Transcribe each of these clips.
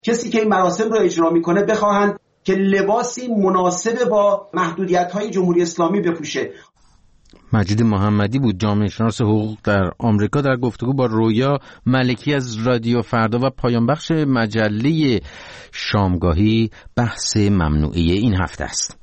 کسی که این مراسم رو اجرا میکنه بخواهند که لباسی مناسب با محدودیت‌های جمهوری اسلامی بپوشه. مجید محمدی بود، جامعه شناس حقوق در آمریکا، در گفتگو با رویا ملکی از رادیو فردا و پایان بخش مجله شامگاهی بحث ممنوعه این هفته است.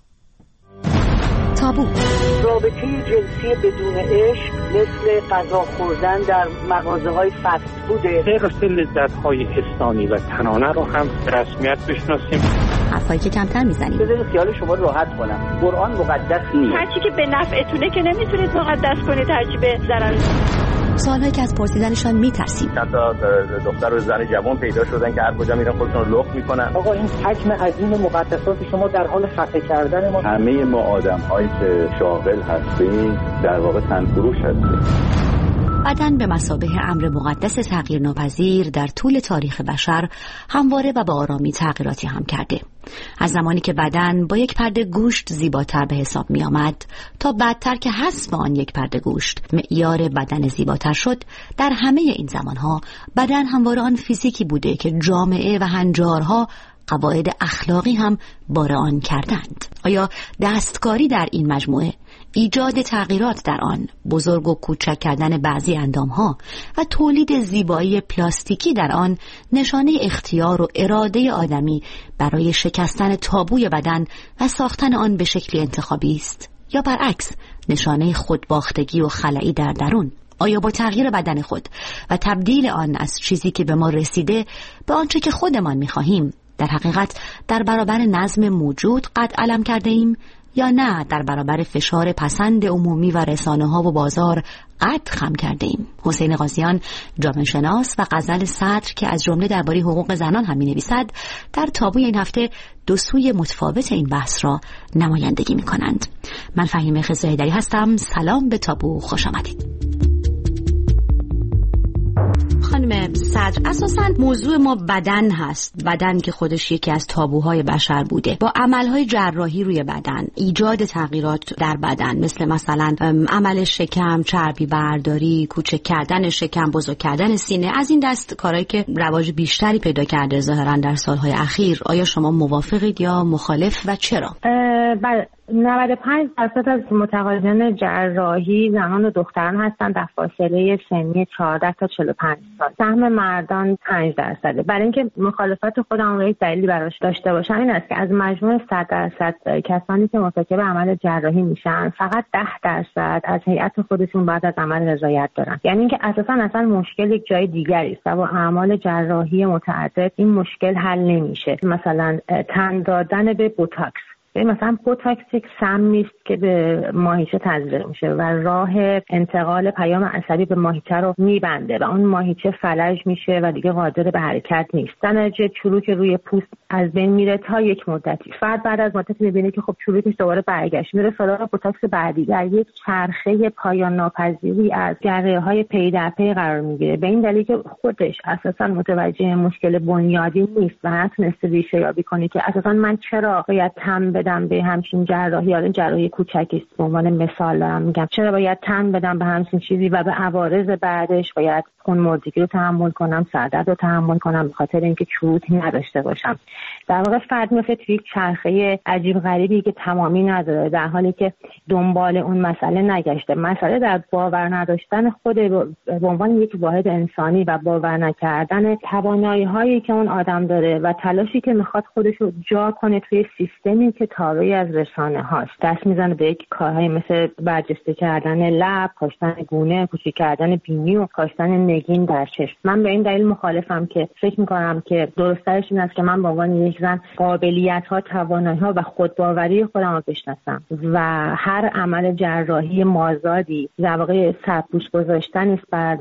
تابو. رابطه جنسی بدون عشق مثل غذا خوردن در مغازه‌های فست فوده. حفظ لذت‌های حسانی و تنانه رو هم رسمیت بشناسیم. حرفایی که کمتر میزنیم. بذارید خیال شما راحت کنم. قرآن مقدس نیست. هرچی که به نفعتونه که نمیتونید مقدس کنید، هرچی به ضرر. سوالایی که از پرسیدنشان میترسیم. حتی دختر و زن جوان پیدا شدن که هر کجا میرن خودشون رو لخت میکنن. آقا این حجم عظیم مقدسات شما در حال خفه کردن ما. همه ما آدم‌هایی که شاغل هستیم در واقع تنفروش هستیم. بدن به مثابه امر مقدس تغییر ناپذیر در طول تاریخ بشر همواره و به آرامی تغییراتی هم کرده. از زمانی که بدن با یک پرده گوشت زیباتر به حساب می آمد تا بعدتر که حذف آن یک پرده گوشت معیار بدن زیباتر شد، در همه این زمانها بدن همواره آن فیزیکی بوده که جامعه و هنجارها قواعد اخلاقی هم بار آن کردند. آیا دستکاری در این مجموعه، ایجاد تغییرات در آن، بزرگ و کوچک کردن بعضی اندامها و تولید زیبایی پلاستیکی در آن نشانه اختیار و اراده آدمی برای شکستن تابوی بدن و ساختن آن به شکلی انتخابی است، یا برعکس نشانه خودباختگی و خلایی در درون؟ آیا با تغییر بدن خود و تبدیل آن از چیزی که به ما رسیده به آنچه که خودمان می‌خواهیم در حقیقت در برابر نظم موجود قد علم کرده ایم، یا نه در برابر فشار پسند عمومی و رسانه‌ها و بازار قد خم کرده ایم؟ حسین قاضیان، جامعه شناس و غزل صدر که از جمله درباره حقوق زنان هم می‌نویسد، در تابوی این هفته دو سوی متفاوت این بحث را نمایندگی می‌کنند. من فهیمه خضره‌ایدری هستم. سلام به تابو، خوش آمدید. خانم صدر، اساساً موضوع ما بدن هست، بدن که خودش یکی از تابوهای بشر بوده. با عملهای جراحی روی بدن، ایجاد تغییرات در بدن، مثلا عمل شکم، چربی برداری، کوچک کردن شکم، بزرگ کردن سینه، از این دست کارهایی که رواج بیشتری پیدا کرده ظاهراً در سالهای اخیر. آیا شما موافقید یا مخالف و چرا؟ بله، 95% از متقاضیان جراحی زنان و دختران هستند در فاصله سنی 14 تا 45 سال. سهم مردان 5%. برای اینکه مخالفت خودم رو یک دلیلی براش داشته باشم این است که از مجموع 100% کسانی که مرتکب عمل جراحی میشن، فقط 10% از هیئت خودشون بعد از عمل رضایت دارن. یعنی اینکه اصلا مشکل یک جای دیگری است و با اعمال جراحی متعدد این مشکل حل نمیشه. مثلا تن دادن به بوتاکس، مثلا بوتاکس یک سمی است که به ماهیچه تزریق میشه و راه انتقال پیام عصبی به ماهیچه رو میبنده و اون ماهیچه فلج میشه و دیگه قادر به حرکت نیست. در نتیجه چروک روی پوست از بین میره تا یک مدتی. فرد بعد از مدتی میبینه که خب چروکش دوباره برگشت، میره سراغ بوتاکس بعدی. در یک چرخه پایان ناپذیری از جراحی‌های پی در پی قرار میگیره، به این دلیل که خودش اساسا متوجه مشکل بنیادی نیست و نتونسته ریشه یابی کنه که اساسا من چرا باید تن بدم به همچین جراحی، یا جراحی کوچکی است به عنوان مثال دارم میگم، چرا باید تن بدم به همچین چیزی و به عوارض بعدش باید خون مردگی رو تحمل کنم، سردرد رو تحمل کنم به خاطر اینکه چروکی نداشته باشم. در واقع فرد میفته توی یک چرخه عجیب غریبی که تمامی نداره، در حالی که دنبال اون مسئله نگشته. مسئله در باور نداشتن خود به عنوان یک واحد انسانی و باور نکردن توانایی‌هایی که اون آدم داره و تلاشی که میخواد خودش رو جا کنه توی سیستمی که تابعی از رسانه هاست. دست میزنه به یک کارهای مثل برجسته کردن لب، کاشتن گونه، کوچیک کردن بینی و کاشتن نگین در چشم. من به این دلیل مخالفم که فکر میکنم که درستش این است که من به عنوان یک زن قابلیت‌ها، توانایی‌ها و خودباوری خودم رو بشناسم و هر عمل جراحی مازادی در واقع سرپوش گذاشتن است بر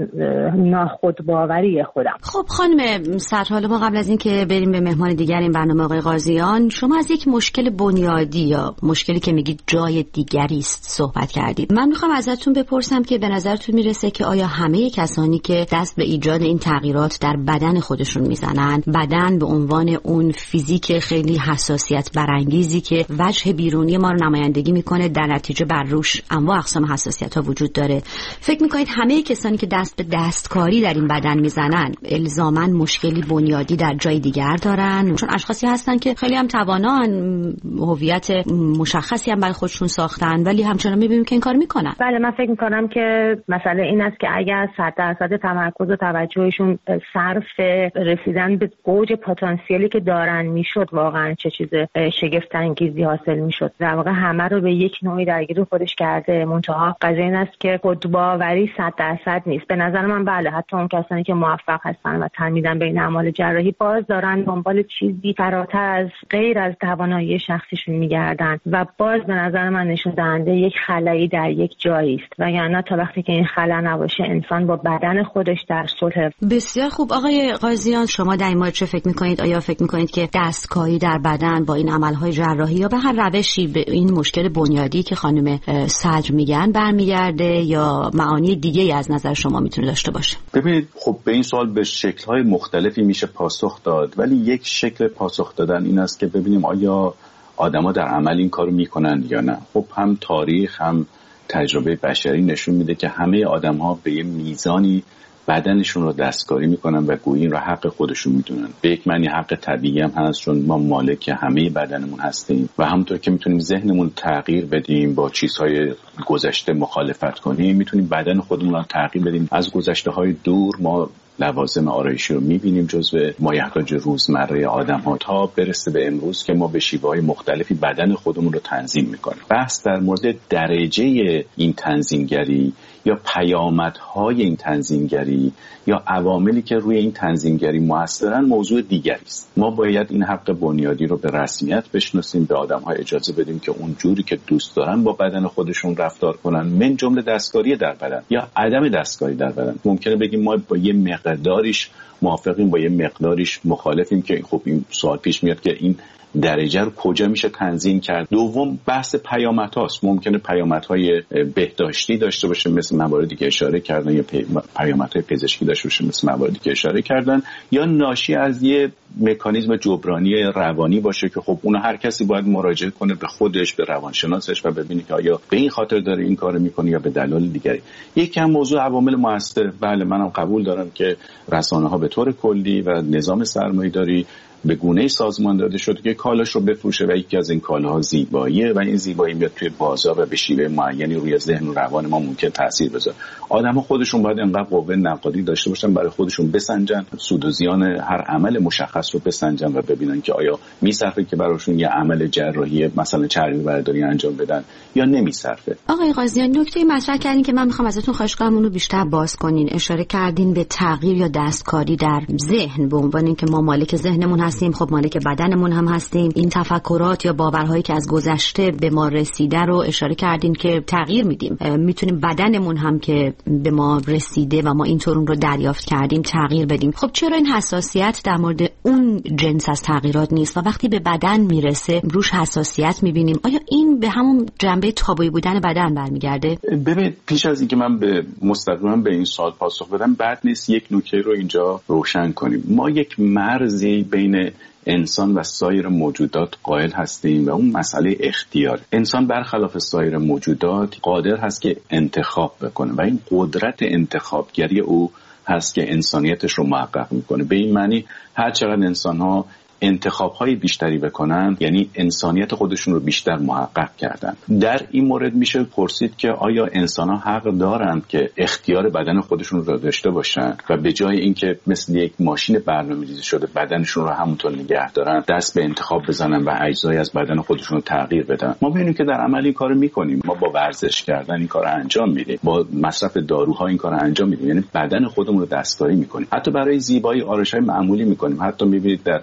ناخودباوری خودم. خب خانم صدر، حالا ما قبل از این که بریم به مهمان دیگر این برنامه آقای قاضیان، شما از یک مشکل بنیادی یا مشکلی که میگید جای دیگری است صحبت کردید. من میخوام ازتون بپرسم که به نظرتون میرسه که آیا همه کسانی که که دست به ایجاد این تغییرات در بدن خودشون میزنن، بدن به عنوان اون فیزیک خیلی حساسیت برانگیزی که وجه بیرونی ما رو نمایندگی میکنه، در نتیجه بر روش انواع اقسام حساسیت ها وجود داره. فکر میکنید همه کسانی که دست به دستکاری در این بدن میزنن الزاماً مشکلی بنیادی در جای دیگر دارن؟ چون اشخاصی هستن که خیلی هم توانان، هویت مشخصی هم برای خودشون ساختن، ولی همچنان میبینیم که این کار میکنن. بله، من فکر میکنم که مسئله این است که اگر 100% تمرکز و توجهشون صرف رسیدن به اوج پتانسیلی که دارن میشد، واقعا چه چیز شگفت انگیزی حاصل میشد. در واقع همه رو به یک نوعی درگیر خودش کرده. منتها قضیه این است که خودباوری 100% نیست. به نظر من بله، حتی اون کسانی که موفق هستن و تن میدن به این اعمال جراحی باز دارن دنبال چیزی فراتر از غیر از توانایی شخصیشون میگردن و باز به نظر من نشون دهنده یک خلایی در یک جایی است. وگرنه تا وقتی که این خلا نباشه انسان با بدن خودش در صلح. بسیار خوب. آقای قاضیان، شما در این مورد چه فکر میکنید؟ آیا فکر میکنید که دستکاری در بدن با این عملهای جراحی یا به هر روشی به این مشکل بنیادی که خانم صدر میگن برمیگرده یا معانی دیگه از نظر شما میتونه داشته باشه؟ ببینید، خب به این سوال به شکل‌های مختلفی میشه پاسخ داد، ولی یک شکل پاسخ دادن این است که ببینیم آیا آدما در عمل این کارو میکنن یا نه. خب هم تاریخ هم تجربه بشری نشون میده که همه آدم‌ها به یه میزانی بدنشون رو دستکاری میکنن و گویی این رو حق خودشون میدونن. به یک معنی حق طبیعی هم هست، چون ما مالک همه بدنمون هستیم و همونطور که میتونیم ذهنمون تغییر بدیم، با چیزهای گذشته مخالفت کنیم، میتونیم بدن خودمون رو تغییر بدیم. از گذشته‌های دور ما لوازم آرایشی رو می‌بینیم جزو مایحتاج روزمره آدم‌ها تا برسه به امروز که ما به شیوه‌های مختلفی بدن خودمون رو تنظیم می‌کنیم. بحث در مورد درجه این تنظیمگری یا پیامدهای این تنظیمگری یا عواملی که روی این تنظیمگری مؤثرن موضوع دیگری است. ما باید این حق بنیادی رو به رسمیت بشناسیم، به آدم‌ها اجازه بدیم که اون جوری که دوست دارن با بدن خودشون رفتار کنن، من جمله دستکاری در بدن یا عدم دستکاری در بدن. ممکنه بگیم ما با یه مقداریش موافقیم، با یه مقداریش مخالفیم، که خب این سوال پیش میاد که این درجه رو کجا میشه تنظیم کرد. دوم بحث پیامدهاست. ممکنه پیامدهای بهداشتی داشته باشه مثل مواردی که اشاره کردن، یا پیامدهای پزشکی داشته باشه مثل مواردی که اشاره کردن، یا ناشی از یه مکانیزم جبرانی روانی باشه که خب اون هر کسی باید مراجعه کنه به خودش، به روانشناسش و ببینه که آیا به این خاطر داره این کارو میکنه یا به دلایل دیگری. یکم موضوع عوامل مؤثر، بله منم قبول دارم که رسانه‌ها به طور کلی و نظام سرمایه‌داری به گونه‌ای سازمان داده شده که کالاش رو بفروشه و یکی از این کالاها زیباییه و این زیبایی میاد توی بازار و به شیوه معینی روی ذهن و روان ما ممکن تاثیر بذاره. آدم‌ها خودشون باید انقدر قوه نقادی داشته باشن برای خودشون بسنجن سود و زیان هر عمل مشخص رو بسنجن و ببینن که آیا میصرفه که براشون یه عمل جراحی مثلا چربی برداری انجام بدن یا نمیصرفه. آقای قاضیان، نکته مطرح کردین که من می‌خوام ازتون خواهش کنم اونو بیشتر باز کنین. اشاره کردین به تغییر یا دستکاری در ذهن به عنوان اینکه ما مالک ذهنمون هستیم، خب مالک بدنمون هم هستیم. این تفکرات یا باورهایی که از گذشته به ما رسیده رو اشاره کردین که تغییر میدیم. میتونیم بدنمون هم که به ما رسیده و ما اینطور اون رو دریافت کردیم تغییر بدیم. خب چرا این حساسیت در مورد اون جنس از تغییرات نیست و وقتی به بدن میرسه روش حساسیت میبینیم؟ آیا این به همون جنبه تابویی بودن بدن برمیگرده؟ ببین، پیش از اینکه من به مستقیما به این سوال پاسخ بدم بد نیست یک نکته رو اینجا روشن کنیم. ما یک مرزی بین انسان و سایر موجودات قائل هستیم و اون مسئله اختیار. انسان برخلاف سایر موجودات قادر هست که انتخاب بکنه و این قدرت انتخابگری او هست که انسانیتش رو محقق میکنه. به این معنی هر چقدر انسان‌ها انتخاب‌های بیشتری بکنن یعنی انسانیت خودشون رو بیشتر محقق کردن. در این مورد میشه پرسید که آیا انسان‌ها حق دارند که اختیار بدن خودشون رو داشته باشن و به جای اینکه مثل یک ماشین برنامه‌ریزی شده بدنشون رو همونطور نگه دارن دست به انتخاب بزنن و اجزایی از بدن خودشون رو تغییر بدن؟ ما ببینیم که در عمل این کارو می‌کنیم. ما با ورزش کردن این کارو انجام میدیم، با مصرف داروها این کارو انجام میدیم، یعنی بدن خودمون رو دستکاری می‌کنیم. حتی برای زیبایی آرایش‌های معمولی می‌کنیم. حتی می‌بینید در میان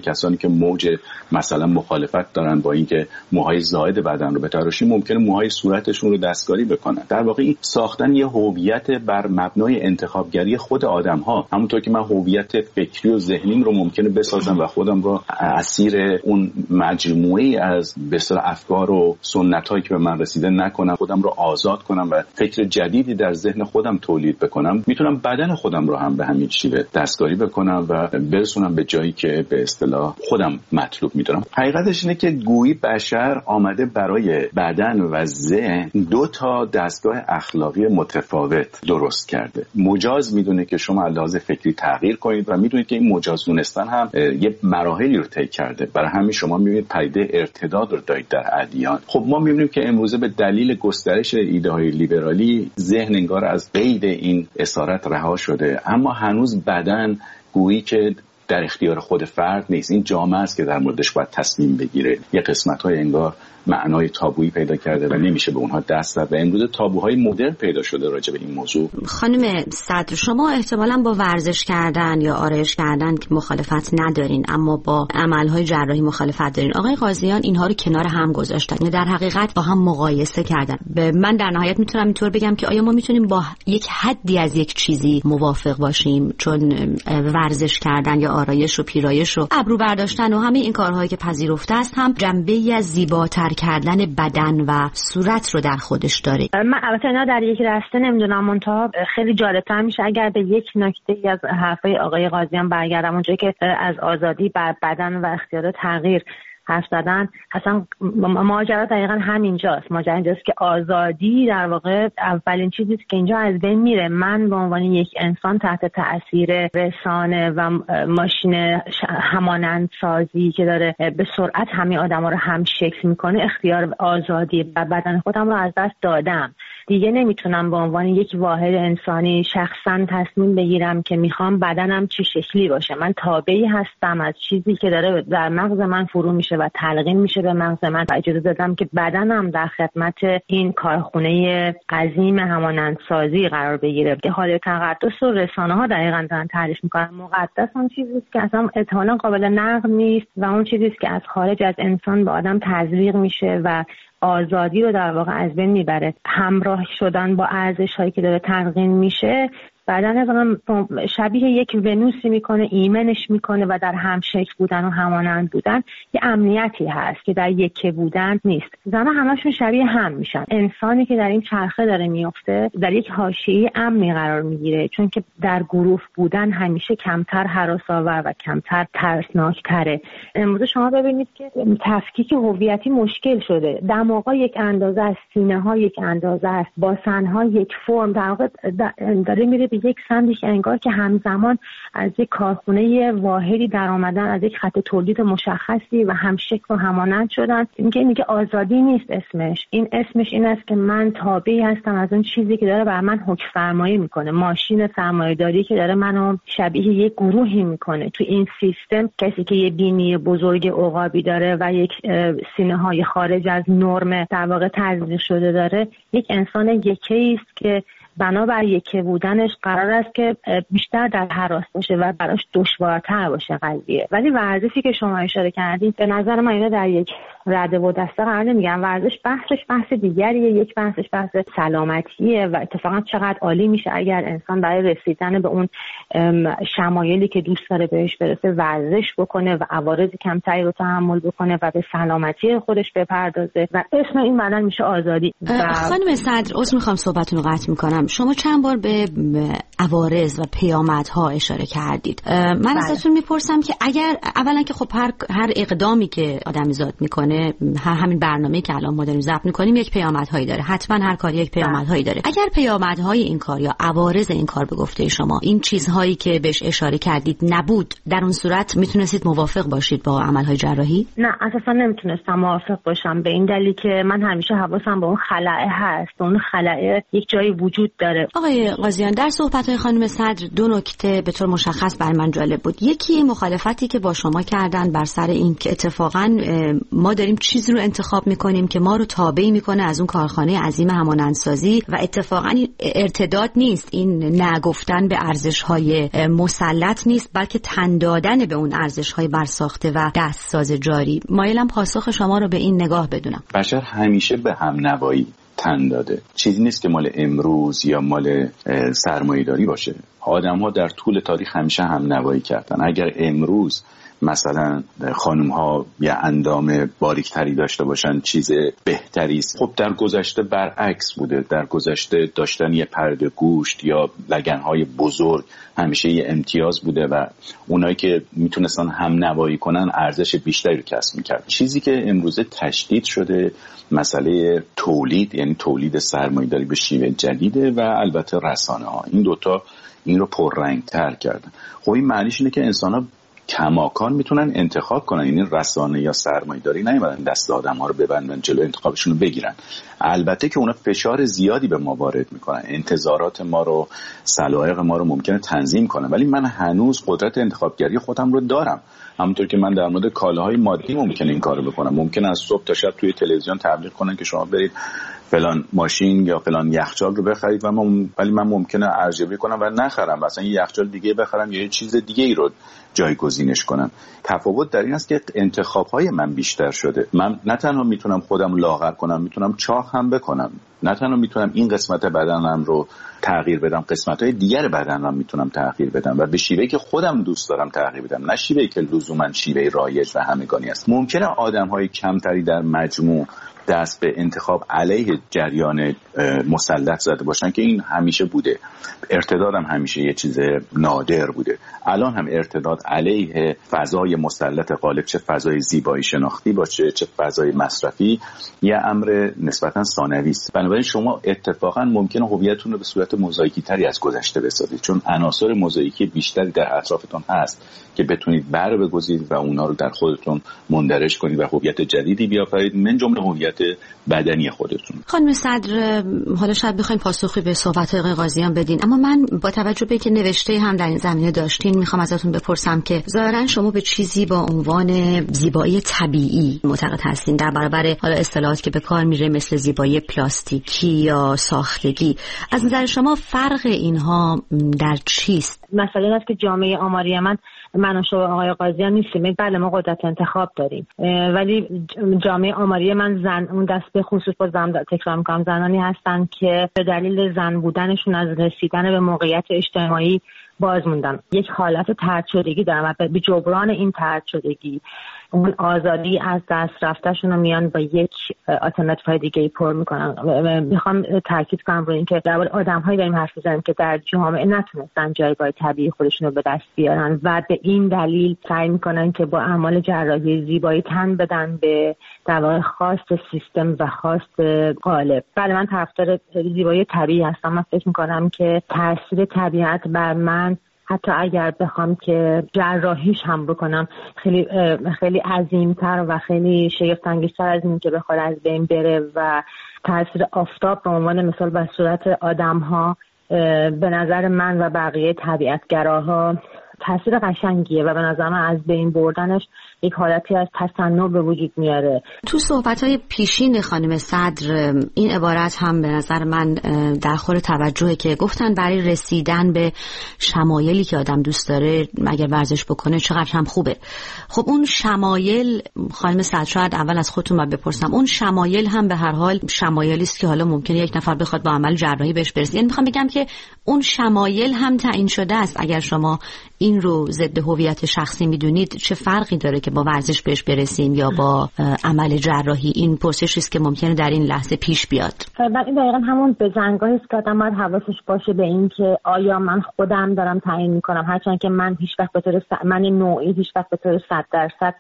کسانی که موج مثلا مخالفت دارن با اینکه موهای زائد بدن رو بتراشیم، ممکنه موهای صورتشون رو دستکاری بکنن. در واقع این ساختن یه هویت بر مبنای انتخابگری خود آدم‌ها، همونطور که من هویت فکری و ذهنیم رو ممکنه بسازم و خودم رو اسیر اون مجموعه‌ای از به اصطلاح افکار و سنتایی که به من رسیده نکنم، خودم رو آزاد کنم و فکر جدیدی در ذهن خودم تولید بکنم، میتونم بدن خودم رو هم به همین شیوه دستکاری بکنم و برسونم به جایی که به اصطلاح خودم مطلوب میدونم. حقیقتش اینه که گویی بشر آمده برای بدن و ذهن دو تا دستگاه اخلاقی متفاوت درست کرده. مجاز میدونه که شما لحاظ فکری تغییر کنید و میدونید که این مجاز دونستن هم یه مراحلی رو طی کرده. برای همین شما میبینید پدیده ارتداد رو دارید در ادیان. خب ما میبینیم که امروزه به دلیل گسترش ایده های لیبرالی ذهن انگار از قید این اسارت رها شده، اما هنوز بدن گویی که در اختیار خود فرد نیست. این جامعه است که در موردش باید تصمیم بگیره. یه قسمت‌های انگار معنای تابویی پیدا کرده و نمیشه به اونها دست زد و امروز تابوهای مدرن پیدا شده راجع به این موضوع. خانم صدر، شما احتمالاً با ورزش کردن یا آرایش کردن که مخالفت ندارین، اما با عملهای جراحی مخالفت دارین. آقای قاضیان اینها رو کنار هم گذاشتن یا در حقیقت با هم مقایسه کردن. من در نهایت میتونم اینطور بگم که آیا ما میتونیم با یک حدی از یک چیزی موافق باشیم، چون ورزش کردن یا آرایش و پیرایش و ابرو برداشتن و همه این کارهایی که پذیرفته است هم جنبه‌ای از زیباتر کردن بدن و صورت رو در خودش داره. من البته اینا در یک راسته نمیدونم، منتها خیلی جالب‌تر میشه اگر به یک نکته از حرفای آقای قاضیان برگردم، اونجایی که از آزادی بر بدن و اختیار تغییر حرف زدن. اصلا ماجرا دقیقا همینجاست. ماجرا اینجاست که آزادی در واقع اولین چیزی که اینجا از بین میره. من به عنوان یک انسان تحت تأثیر رسانه و ماشین همانندسازی که داره به سرعت همه آدما رو هم شکل میکنه، اختیار آزادی و بدن خودم رو از دست دادم. دیگه نمیتونم به عنوان یک واحد انسانی شخصا تصمیم بگیرم که میخوام بدنم چه شکلی باشه. من تابعی هستم از چیزی که داره در مغز من فرو میشه و تلقین میشه به مغز من و اجازه دادم که بدنم در خدمت این کارخونه عظیم همانندسازی قرار بگیره. که حال تقدس و رسانه ها دقیقاً دارن تعریف میکنن. مقدس اون چیزی است که اصلا احتمالاً قابل نقد نیست و اون چیزی است که از خارج از انسان به آدم تزریق میشه و آزادی رو در واقع از بین میبره. همراه شدن با ارزش‌هایی که داره تلقین میشه بعدن از شبیه یک ونوسی میکنه، ایمنش میکنه و در همشکل بودن و همانند بودن یه امنیتی هست که در یکه بودن نیست. زمان همشون شبیه هم میشن. انسانی که در این چرخه داره میفته در یک حاشیه امنی قرار میگیره، چون که در گروه بودن همیشه کمتر هراس‌آور و کمتر ترسناک‌تره. امروز شما ببینید که تفکیک هویتی مشکل شده. دماغا یک اندازه است، سینه‌ها یک اندازه است، باسن‌ها یک فرم، در واقع داره میره به یک سمتی که انگار که همزمان از یک کارخونه واحدی در آمدن، از یک خط تولید مشخصی و همشکل و همانند شدن. میگه آزادی نیست اسمش. این اسمش این است که من تابعی هستم از اون چیزی که داره بر من حکم فرمایی میکنه. ماشین سرمایه‌داری که داره منو شبیه یک گروهی میکنه. تو این سیستم کسی که یه بینی بزرگ عقابی داره و یک سینه‌های خارج از نرم در واقع تزریق شده داره، یک انسان یکی است که بنابر یکی بودنش قرار است که بیشتر در هراس باشه و براش دشوارتر باشه قضیه. ولی ورزشی که شما اشاره کردید به نظر من اینا در یک رده و دسته قرار نمیگیرن. ورزش بحثش بحث دیگریه. یک بحثش بحث سلامتیه و اتفاقا چقدر عالی میشه اگر انسان برای رسیدن به اون شمایلی که دوست داره بهش برسه ورزش بکنه و عوارض کمتری رو تحمل بکنه و به سلامتی خودش بپردازه و اسم این بدن میشه آزادی. خانم صدر، عذر میخوام صحبتتون رو قطع میکنم. شما چند بار به عوارض و پیامدها اشاره کردید. من ازتون میپرسم که اگر اولا که خب هر اقدامی که آدمیزاد میکنه، همین برنامه‌ای که الان ما داریم ضبط میکنیم یک پیامدهایی داره. حتما هر کاری یک پیامدهایی داره. اگر پیامدهای این کار یا عوارض این کار به گفته شما این چیزهایی که بهش اشاره کردید نبود، در اون صورت میتونستید موافق باشید با عملهای جراحی؟ نه، اساسا نمیتونستم موافق باشم، به این دلیل که من همیشه حواسم به اون خلأ هست. اون خلأ یک جایی وجود داره. آقای قاضیان، در صحبت‌های خانم صدر دو نکته به طور مشخص برای من جالب بود. یکی مخالفتی که با شما کردن بر سر این که اتفاقاً ما داریم چیزی رو انتخاب میکنیم که ما رو تابعی میکنه از اون کارخانه عظیم همانندسازی و اتفاقا ارتداد نیست، این نگفتن به ارزش‌های مسلط نیست، بلکه تن دادن به اون ارزش‌های برساخته و دستساز جاری. مایلم پاسخ شما رو به این نگاه بدونم. بشر همیشه به همنوایی تن داده، چیزی نیست که مال امروز یا مال سرمایه‌داری باشه. آدم‌ها در طول تاریخ همیشه همنوایی کردن. اگر امروز مثلا خانم‌ها یا اندام باریک‌تری داشته باشن چیز بهتری است، خب در گذشته برعکس بوده. در گذشته داشتن یه پرده گوشت یا لگن‌های بزرگ همیشه یه امتیاز بوده و اونایی که میتونستن همنوایی کنن ارزش بیشتری رو کسب می‌کردن. چیزی که امروزه تشدید شده مسئله تولید، یعنی تولید سرمایه‌داری به شیوه جدیده و البته رسانه‌ها. این دوتا این رو پررنگ‌تر کردن. خب این معنیش اینه که انسان‌ها کماکان میتونن انتخاب کنن، یعنی رسانه یا سرمایه‌داری نیومدن دست آدم‌ها رو ببندن جلو انتخابشون رو بگیرن. البته که اونا فشار زیادی به ما وارد میکنن، انتظارات ما رو، سلایق ما رو ممکنه تنظیم کنن، ولی من هنوز قدرت انتخابگری خودم رو دارم. همونطور که من در مورد کالاهای مادی ممکنه این کارو بکنم، ممکنه از صبح تا شب توی تلویزیون تبلیغ کنن که شما برید فلان ماشین یا فلان یخچال رو بخرید ولی من ممکنه ارزیابی کنم و نخرم، مثلا یه یخچال دیگه بخرم یا یه چیز دیگه ای رو جایگزینش کنم. تفاوت در این است که انتخاب‌های من بیشتر شده. من نه تنها میتونم خودم لاغر کنم، میتونم چاق هم بکنم. نه تنها میتونم این قسمت بدنم رو تغییر بدم، قسمت‌های دیگر بدنم میتونم تغییر بدم و به شیوهی که خودم دوست دارم تغییر بدم، نه شیوهی که لزوما شیوه رایج و همگانی است. ممکنه آدم‌های کمتری در مجموع دست به انتخاب علیه جریان مسلط زده باشن که این همیشه بوده. ارتداد هم همیشه یه چیز نادر بوده. الان هم ارتداد علیه فضای مسلط غالب، چه فضای زیبایی شناختی باشه چه فضای مصرفی، یه امر نسبتا ثانوی است. بنابراین شما اتفاقا ممکنه هویتتون رو به صورت موزاییکی تری از گذشته بسازید، چون عناصر موزاییکی بیشتری در اطرافتون هست که بتونید بر بگذارید و اونا رو در خودتون مندرج کنید و هویت جدیدی بیافرید، من جمله هویت بدنی خودتون. خانم صدر، حالا شاید بخواید پاسخی به صحبت‌های آقای قاضیان بدین، اما من با توجه به که نوشته هم در این زمینه داشتین میخوام ازتون بپرسم که ظاهرا شما به چیزی با عنوان زیبایی طبیعی معتقد هستین در برابر حالا اصطلاحاتی که به کار میره مثل زیبایی پلاستیکی یا ساختگی. از نظر شما فرق اینها در چیست؟ مسئله این است که جامعه آماری من و شما آقای قاضیان نیستیم. بله ما قدرت انتخاب داریم، ولی جامعه آماری من اون دست به خصوص با تکرار میکنم زنانی هستن که به دلیل زن بودنشون از رسیدن به موقعیت اجتماعی باز موندن. یک حالت طرد شدگی دارن و به جبران این طرد شدگی اون آزادی از دست رفتهشون رو میان با یک آلترناتیو دیگه پر میکنن. میخوام تاکید کنم روی این که در مورد آدم‌هایی داریم حرف میزنیم که در جامعه نتونستن جایگاه طبیعی خودشون رو به دست بیارن و به این دلیل سعی میکنن که با اعمال جراحی زیبایی تن بدن به در واقع خواست سیستم و خواست قالب. بله من طرفدار زیبایی طبیعی هستم. من فکر میکنم که تاثیر طبیعت بر من حتی اگر بخوام که جراحیش هم بکنم خیلی عظیم‌تر و خیلی شگفت‌انگیزتر از این که بخواد از بین بره و تاثیر آفتاب به عنوان مثال بر صورت آدم‌ها به نظر من و بقیه طبیعتگراها تاثیر قشنگیه و به نظر من از بین بردنش یک حالتی از تصنع به وجود میاره. تو صحبت‌های پیشین خانم صدر این عبارت هم به نظر من در خور توجهه که گفتن برای رسیدن به شمایلی که آدم دوست داره اگر ورزش بکنه چقدر هم خوبه. خب اون شمایل خانم صدر شاید اول از خودتون باید بپرسم، اون شمایل هم به هر حال شمایلی است که حالا ممکنه یک نفر بخواد با عمل جراحی بهش برسه. یعنی میخوام بگم که اون شمایل هم تعیین شده است. اگر شما این رو ضد هویت شخصی میدونید چه فرقی داره که با ورزش بهش برسیم یا با عمل جراحی؟ این پرسشی است که ممکنه در این لحظه پیش بیاد. بعد این دقیقاً همون بزنگاهی است که آدم باید حواسش باشه به این که آیا من خودم دارم تعیین میکنم، هرچند که من هیچ وقت به طور من نوعی هیچ وقت به طور 100%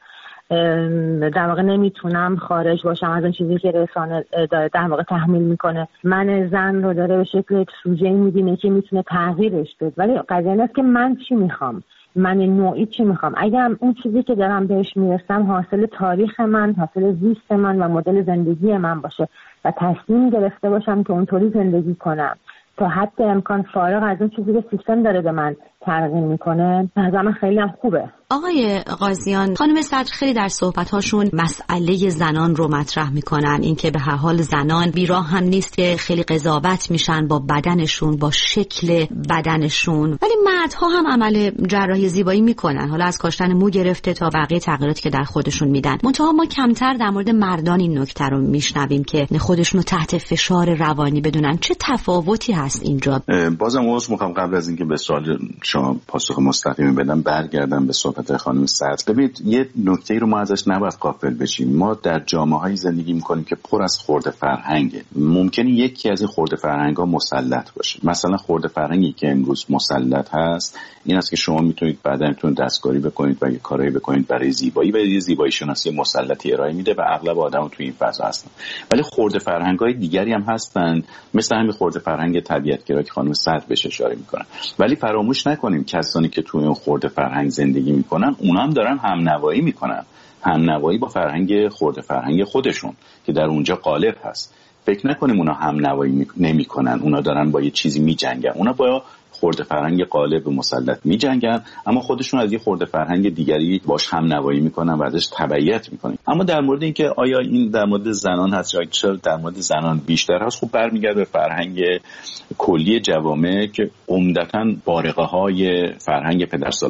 در واقع نمیتونم خارج باشم از اون چیزی که رسانه داره در واقع تحمیل میکنه. من زن رو داره به شکل یک سوژه میبینه که میتونه تغییرش بده، ولی قضیه این است که من چی میخوام، من نوعی چی میخوام. اگر اون چیزی که دارم بهش میرسم حاصل تاریخ من، حاصل زیست من و مدل زندگی من باشه و تصمیم گرفته باشم که اونطوری زندگی کنم تا حد امکان فارغ از اون چیزی که سیستم داره به من ترغیب میکنه، نظر من خیلی هم خوبه. آقای قاضیان، خانم صدر خیلی در صحبت‌هاشون مسئله زنان رو مطرح میکنن، اینکه به هر حال زنان بیراه هم نیست که خیلی قضاوت میشن با بدنشون، با شکل بدنشون، ولی مردها هم عمل جراحی زیبایی میکنن، حالا از کاشتن مو گرفته تا بقیه تغییراتی که در خودشون میدن. منتها ما کمتر در مورد مردان این نکته رو میشنویم که خودشون رو تحت فشار روانی بدونن. چه تفاوتی هست اینجا؟ بازم عذر میخوام قبل از اینکه به سوال شما پاسخ مستقیم بدم برگردم به صحبت خانم صدر. ببینید یه نکته‌ای رو ما ازش نباید غافل بشیم. ما در جامعه‌های زندگی می‌کنیم که پر از خرده فرهنگه. ممکنه یکی از این خرده فرهنگ‌ها مسلط باشه. مثلا خرده فرهنگی که امروز مسلط هست این است که شما میتونید بدنتون دستکاری بکنید و یه کارایی بکنید برای زیبایی و یه زیبایی شناسی مسلطی ارائه میده و اغلب آدم‌ها تو این فضا هستن. ولی خرده فرهنگ‌های دیگری هم هستن، مثل همین خرده فرهنگ طبیعت‌گرا که خانم صدر بهش اشاره می‌کنن. ولی فراموش نکنیم کسانی که تو این خرده فرهنگ زندگی می‌کنن اونا هم دارن همنوایی می‌کنن. همنوایی با فرهنگ خرده فرهنگ خودشون که در اونجا غالب هست. فکر نکنیم اونا همنوایی نمی‌کنن، اونا دارن با یه چیزی می‌جنگن. اونا با خرده فرهنگ غالب مسلط می‌جنگن، اما خودشون از یه خرده فرهنگ دیگری باش همنوایی می‌کنن و ازش تبعیت می‌کنن. اما در مورد اینکه آیا این در مورد زنان هست یا چرا در مورد زنان بیشتر هست، خب برمیگرده به فرهنگ کلی جوامع که عمدتاً بارقه‌های فرهنگ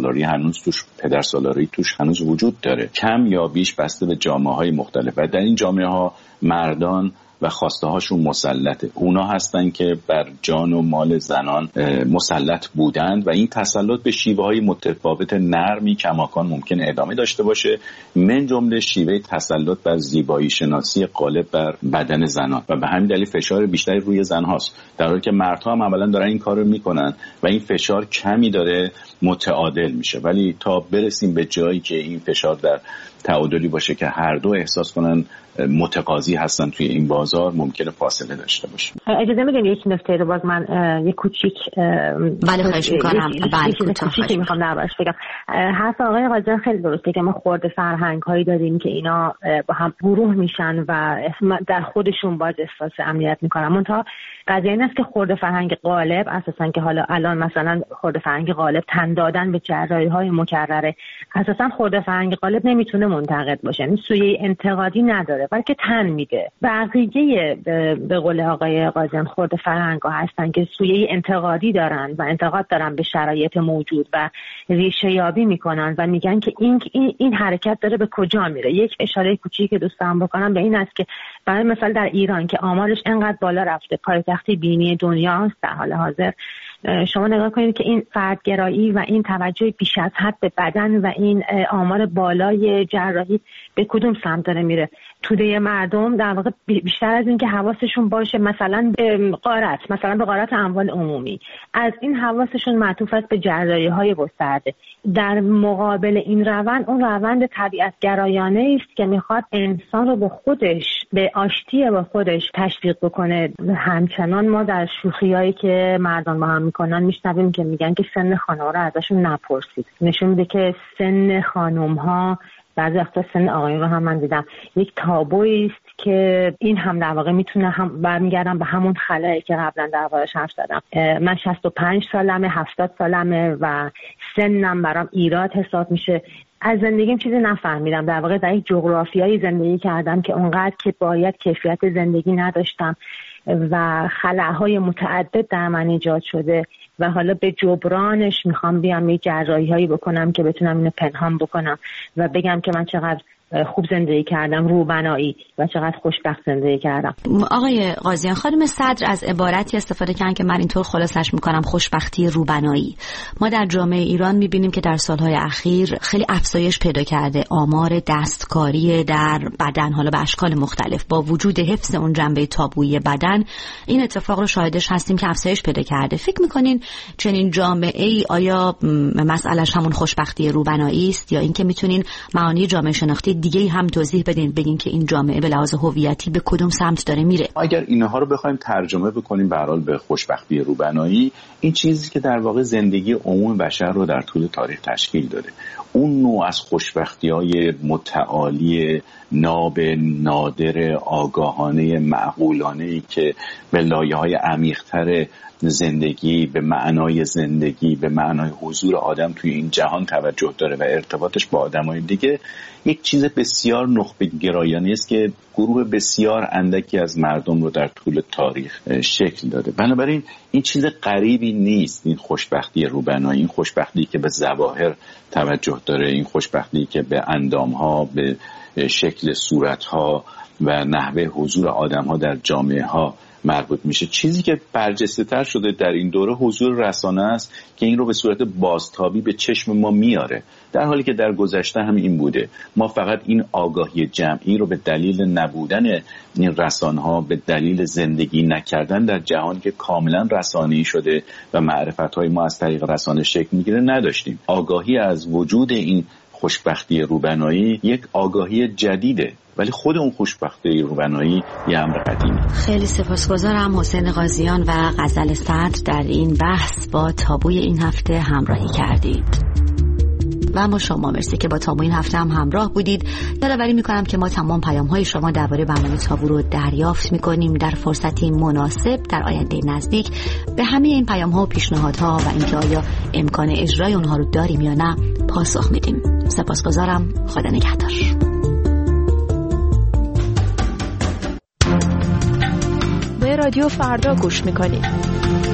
پدرسالاری توش هنوز وجود داره، کم یا بیش بسته به جامعه‌های مختلف. و در این جامعه‌ها مردان و خواسته هاشون مسلطه. اونا هستن که بر جان و مال زنان مسلط بودند و این تسلط به شیوه های متفاوت نرمی کماکان ممکن ادامه داشته باشه، من جمله شیوه تسلط بر زیبایی شناسی غالب بر بدن زنان و به همین دلیل فشار بیشتری روی زن هاست، در حالی که مردها هم عملا دارن این کارو میکنن و این فشار کمی داره متعادل میشه. ولی تا برسیم به جایی که این فشار در تعادلی باشه که هر دو احساس کنن متقاضی هستن توی این بازار، ممکنه فاصله داشته باشه. اجازه میدین یک نکته رو باز من یک کوچیک بله خواهش میکنم. کوچیکی میخوام دربارش بگم. حرف آقای قاضی خیلی درسته که ما خرده فرهنگ هایی داریم که اینا با هم گروه میشن و در خودشون باز احساس امنیت میکنن. منتها قضیه این است که خرده فرهنگ غالب اساسا که حالا الان مثلا خرده فرهنگ غالب تن دادن به جراحی های مکرره، اساسا خرده فرهنگ غالب نمیتونه منتقد باشه، یعنی سویه انتقادی نداره بلکه تن میده. بقیه به قول آقای قاضیان خرده فرهنگ‌ها هستن که سویه انتقادی دارن و انتقاد دارن به شرایط موجود و ریشه یابی میکنن و میگن که این حرکت داره به کجا میره. یک اشاره کوچیکی که دوست دارم بکنم به این است که برای مثال در ایران که آمارش انقدر بالا رفته، پایتختی بینی دنیا است در حال حاضر، شما نگاه کنید که این فردگرایی و این توجه بیش از حد به بدن و این آمار بالای جراحی به کدوم سمت داره میره؟ توده مردم در واقع بیشتر از این که حواسشون باشه مثلا به غارت اموال عمومی، از این حواسشون معطوف است به جراحی‌های گسترده. در مقابل این روند، اون روند طبیعت گرایانه است که میخواد انسان رو به آشتی با خودش تشویق بکنه. همچنان ما در شوخیایی که مردان با هم میکنن میشنویم که میگن که سن خانم‌ها رو ازشون نپرسید. نشون میده که سن خانم‌ها، بعضی وقتا سن آقایون رو هم من دیدم، یک تابویی است که این هم در واقع میتونه هم برمیگردم به همون خلایی که قبلا دربارش حرف زدم. من 65 سالمه، 70 سالمه و سنم برام ایراد حساب میشه. از زندگیم چیزی نفهمیدم، در واقع در یک جغرافیایی زندگی کردم که اونقدر که باید کیفیت زندگی نداشتم و خلاهای متعدد در من ایجاد شده و حالا به جبرانش میخوام بیام یه جراحی‌هایی بکنم که بتونم اینو پنهان بکنم و بگم که من چقدر خوب زندگی کردم، روبنایی، و چقدر خوشبخت زندگی کردم. آقای قاضیان، خانم صدر از عبارتی استفاده کردن که من اینطور خلاصش میکنم خوشبختی روبنایی. ما در جامعه ایران میبینیم که در سالهای اخیر خیلی افزایش پیدا کرده آمار دستکاری در بدن، حالا به اشکال مختلف. با وجود حفظ اون جنبه تابویی بدن، این اتفاق رو شاهدش هستیم که افزایش پیدا کرده. فکر میکنین چنین جامعه ای آیا مسئلهش همون خوشبختی روبنایی است یا اینکه میتونین معانی جامعه شناختی دیگه‌ای هم توضیح بدین، بگین که این جامعه به لحاظ هویتی به کدوم سمت داره میره. اگر اینها رو بخوایم ترجمه بکنیم به هر حال به خوشبختی روبنایی، این چیزی که در واقع زندگی عموم بشر رو در طول تاریخ تشکیل داده، اون نوع از خوشبختی‌های متعالی ناب نادر آگاهانه معقولانه‌ای که به لایه‌های عمیق‌تر زندگی، به معنای زندگی، به معنای حضور آدم توی این جهان توجه داره و ارتباطش با آدمای دیگه، یک چیز بسیار نخبه گرایانه است که گروه بسیار اندکی از مردم رو در طول تاریخ شکل داده. بنابراین این چیز غریبی نیست، این خوشبختی روبنایی، این خوشبختی که به ظواهر توجه داره، این خوشبختی که به اندام‌ها، به شکل صورت‌ها و نحوه حضور آدم‌ها در جامعه‌ها مربوط میشه. چیزی که برجسته تر شده در این دوره حضور رسانه است که این رو به صورت بازتابی به چشم ما میاره، در حالی که در گذشته هم این بوده. ما فقط این آگاهی جمعی رو به دلیل نبودن این رسانه‌ها، به دلیل زندگی نکردن در جهانی که کاملا رسانه‌ای شده و معرفت‌های ما از طریق رسانه شکل میگیره نداشتیم. آگاهی از وجود این خوشبختی روبنایی یک آگاهی جدیده، ولی خود اون خوشبختی روبنایی یه امر قدیمی. خیلی سپاسگزارم حسین قاضیان و غزل صدر در این بحث با تابوی این هفته همراهی کردید. و اما شما مرسی که با تابو این هفته هم همراه بودید. یادآوری میکنم که ما تمام پیام‌های شما درباره برنامه تابو رو دریافت میکنیم در فرصتی مناسب در آینده نزدیک. به همه این پیام‌ها و پیشنهادها و اینکه آیا امکان اجرای اونها رو داریم یا نه پاسخ میدیم. سپاسگزارم. خدا نگهدار. به رادیو فردا گوش میکنید.